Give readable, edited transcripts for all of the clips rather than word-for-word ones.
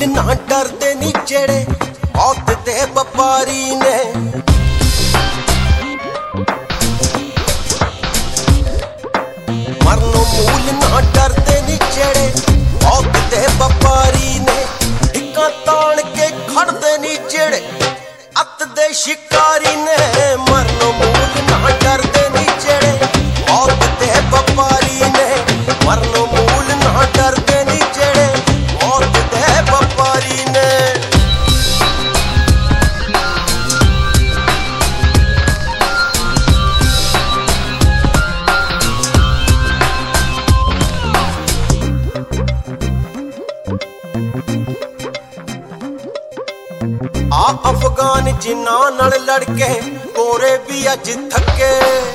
मूल ना डरदे नी जेड़े मौत दे व्यापारी ने। मरनों मूल ना डरदे नी जेड़े मौत दे व्यापारी ने। हिक्कां ताण के खड़दे नी जेड़े अत दे शिकारी ने। मरनों मूल ना डरदे नी जेड़े मौत दे व्यापारी ने। मरनों मूल ना डरदे नी जेड़े मौत दे व्यापारी ने। आ अफगान जिन्ना नाल लड़के गोरे भी अज थके।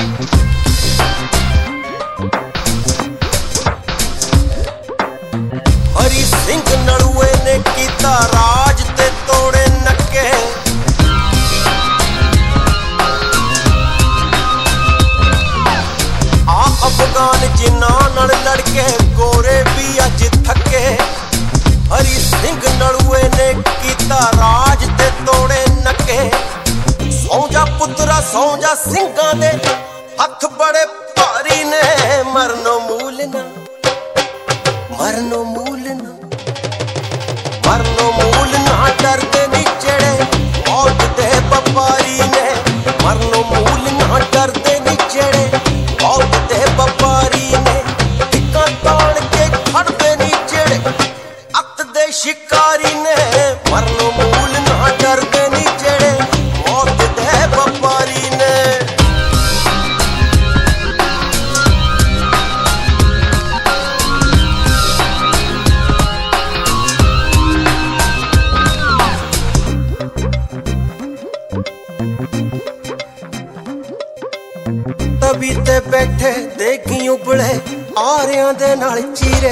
हरी सिंह नलुए ने कीता राज ते तोड़े नके। आ अफगान जिन्ना नाल लड़के गोरे भी अज थके। हरी सिंह नलुए ने कीता राज ते तोड़े नके। सौ जा पुत्रा सौ जा सिंघां दे हथ बड़े भारी ने। मरनो मूल ना मरनो मूल ना मरनो मूल ना डरदे नी जेड़े मौत दे व्यापारी ने। मरनो मूल ना डरदे नी जेड़े मौत दे व्यापारी ने। हिक्कां ताण के खड़दे नी जेड़े अत दे शिकारी ने। मरनो मूल ना डरदे नी जेड़े मौत दे व्यापारी ने। तभी ते बैठे देखी उबले आरियां दे नाल चीरे।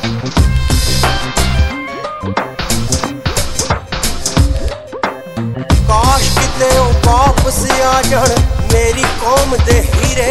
काश किते ओ वापस आ जान मेरी कौम दे हीरे।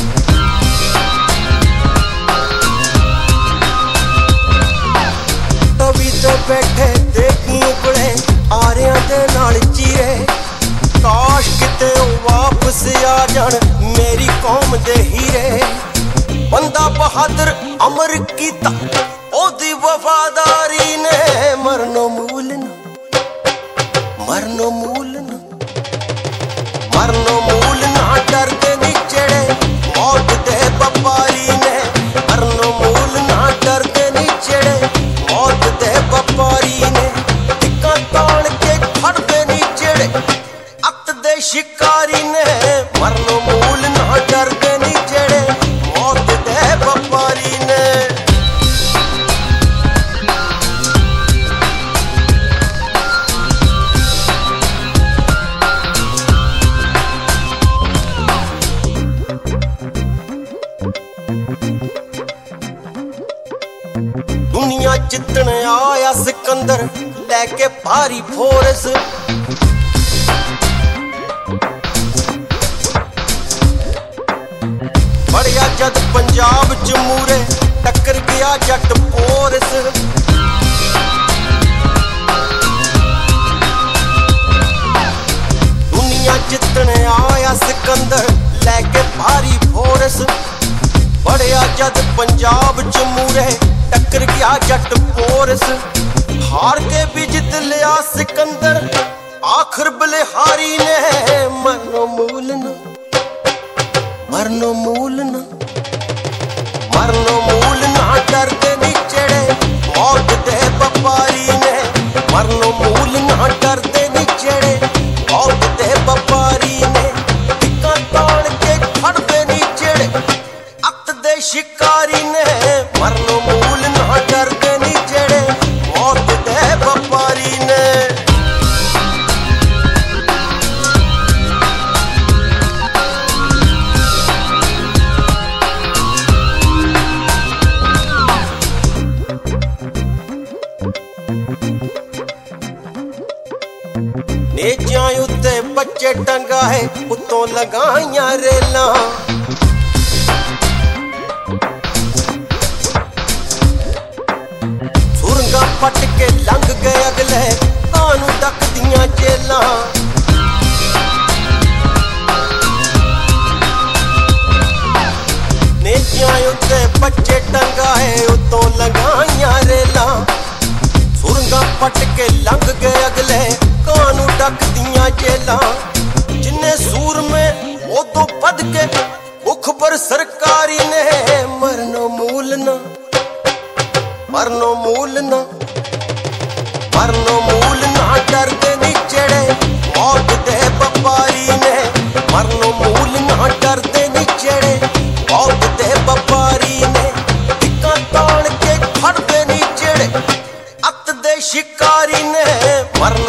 तभी ते बैठे देखी उबले आरियां दे नाल चीरे। काश किते ओ वापस आ जान मेरी कौम दे हीरे। बंदा बहादुर अमर कीता ओदी वफादारी ने। मरनो मूल ना मरनो मूल ना मरनो मूल ना डरदे नी जेड़े मौत दे व्यापारी ने। मरनो मूल ना डरदे नी जेड़े मौत दे व्यापारी ने। हिक्कां ताण के खड़दे नी जेड़े अत दे शिकारी ने। मरनो मूल ना डरदे नी जेड़े मौत दे व्यापारी ने। दुनिया जितने आया सिकंदर लेके भारी फोर्स। बड़िया जद पंजाब च मूरे टक्कर गया जट पोरस। दुनिया जितने आया सिकंदर लेके भारी फोर्स। बड़िया जद पंजाब च मूरे टक्कर गया जट पोरस। हार के भी जित लिया सिकंदर आखिर बलिहारी ने। मरनो मूल ना मरनो मूल ना मरनो मूल ना डरदे नी जेड़े मौत दे व्यापारी ने। मरनो मूल ना डरदे नी जेड़े मौत दे व्यापारी ने। हिक्कां ताण के खड़दे नी जेड़े अत दे शिकारी ने। मरनो मूल ना डरदे नी जेड़े मौत दे व्यापारी ने। नेजियां उत्ते बच्चे टंगा है उत्तों लगाइयां रेलां। पट के लंघ गए अगले कानू डकदियां जेलां नेकियां उत्ते बच्चे टंगाए उतों लगाइयां रेलां सुरंगां पट के लंघ गए अगले कानू डकदियां जेलां जिन्ने सूर में वो तो बद के मुख पर सरकारी ने मरनो मूल ना मरनो मूल ना मरनो मूल ना डरदे नी जेड़े मौत दे व्यापारी ने मरनो मूल ना डरदे नी जेड़े मौत दे व्यापारी ने टिक्का तान के खड़दे नी जेड़े अत दे शिकारी ने मरना